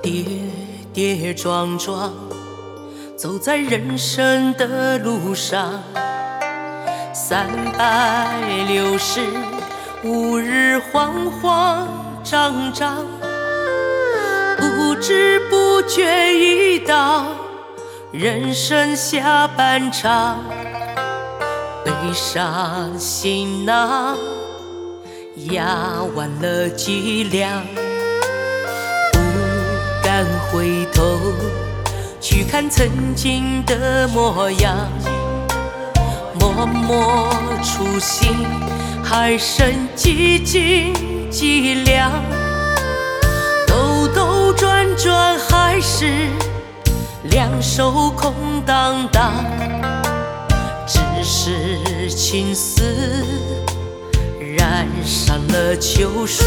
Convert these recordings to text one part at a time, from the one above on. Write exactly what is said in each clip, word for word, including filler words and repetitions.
跌跌撞撞，走在人生的路上，三百六十五日慌慌张张，不知不觉已到人生下半场，背上行囊，压弯了脊梁，不敢回头去看曾经的模样，默默初心还剩几斤几两，兜兜转转还是两手空荡荡，只是青丝染上了秋霜。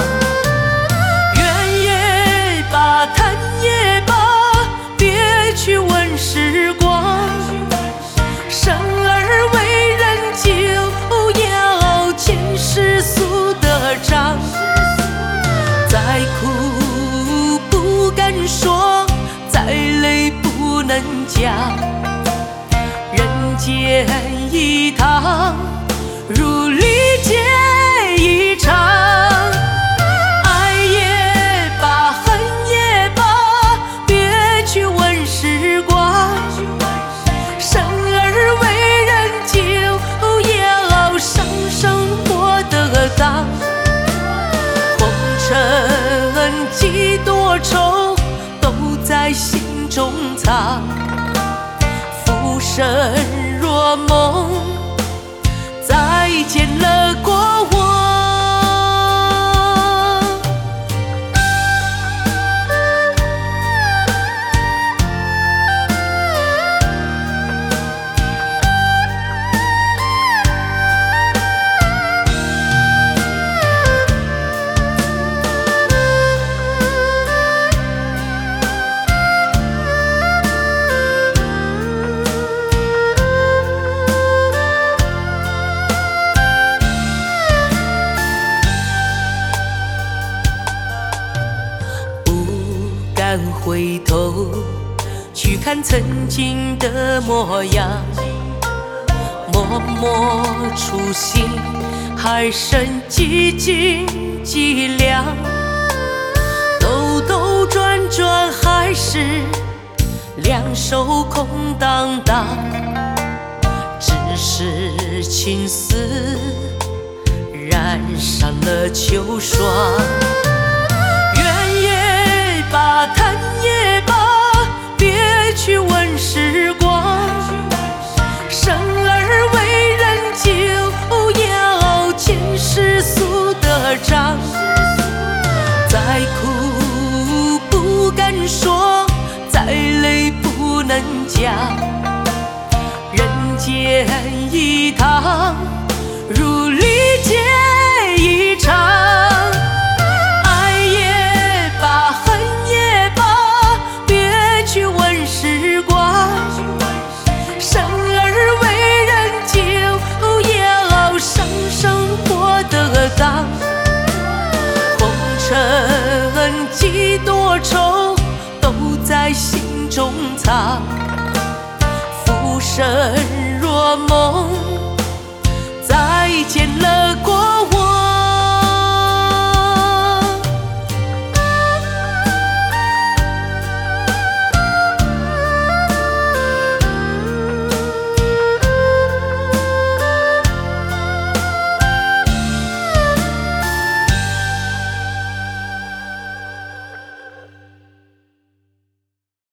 怨也罢，叹也罢，别去问时光，生而为人就要欠世俗的账，再苦不敢说，再累不能讲，人间一趟，如历劫一场。爱也罢，恨也罢，别去问时光，生而为人就要上生活的当，红尘几多愁都在心中藏，浮生若梦，再见了过往。回头去看曾经的模样，默默初心还剩几斤几两，兜兜转转还是两手空荡荡，只是青丝染上了秋霜。怨也罢，叹也罢，别去问时光，生而为人就要欠世俗的账，再苦不敢说，再累不能讲，人间一趟，如历劫一场。红尘几多愁都在心中藏，浮生若梦，